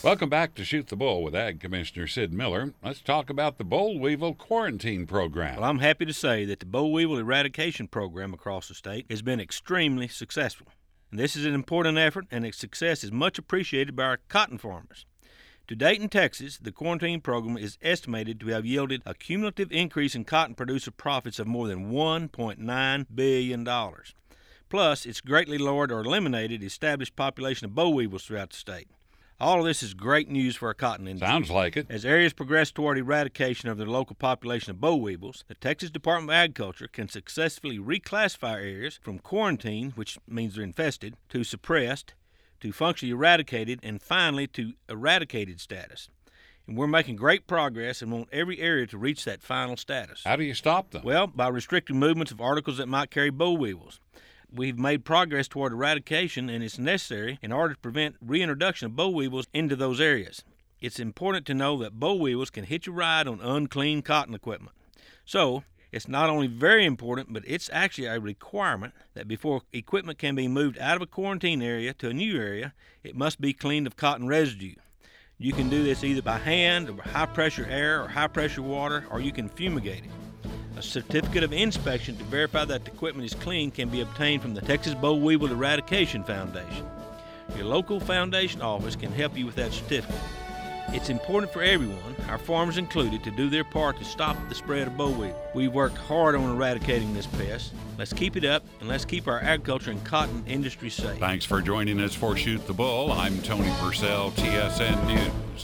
Welcome back to Shoot the Bull with Ag Commissioner Sid Miller. Let's talk about the boll weevil quarantine program. Well, I'm happy to say that the boll weevil eradication program across the state has been extremely successful. And this is an important effort, and its success is much appreciated by our cotton farmers. To date in Texas, the quarantine program is estimated to have yielded a cumulative increase in cotton producer profits of more than $1.9 billion. Plus, it's greatly lowered or eliminated the established population of boll weevils throughout the state. All of this is great news for our cotton industry. Sounds like it. As areas progress toward eradication of the local population of boll weevils, the Texas Department of Agriculture can successfully reclassify areas from quarantine, which means they're infested, to suppressed, to functionally eradicated, and finally to eradicated status. And we're making great progress and want every area to reach that final status. How do you stop them? Well, by restricting movements of articles that might carry boll weevils. We've made progress toward eradication, and it's necessary in order to prevent reintroduction of boll weevils into those areas. It's important to know that boll weevils can hitch a ride on unclean cotton equipment. So, it's not only very important, but it's actually a requirement that before equipment can be moved out of a quarantine area to a new area, it must be cleaned of cotton residue. You can do this either by hand, or high-pressure air, or high-pressure water, or you can fumigate it. A certificate of inspection to verify that the equipment is clean can be obtained from the Texas Boll Weevil Eradication Foundation. Your local foundation office can help you with that certificate. It's important for everyone, our farmers included, to do their part to stop the spread of boll weevil. We've worked hard on eradicating this pest. Let's keep it up, and let's keep our agriculture and cotton industry safe. Thanks for joining us for Shoot the Bull. I'm Tony Purcell, TSN News.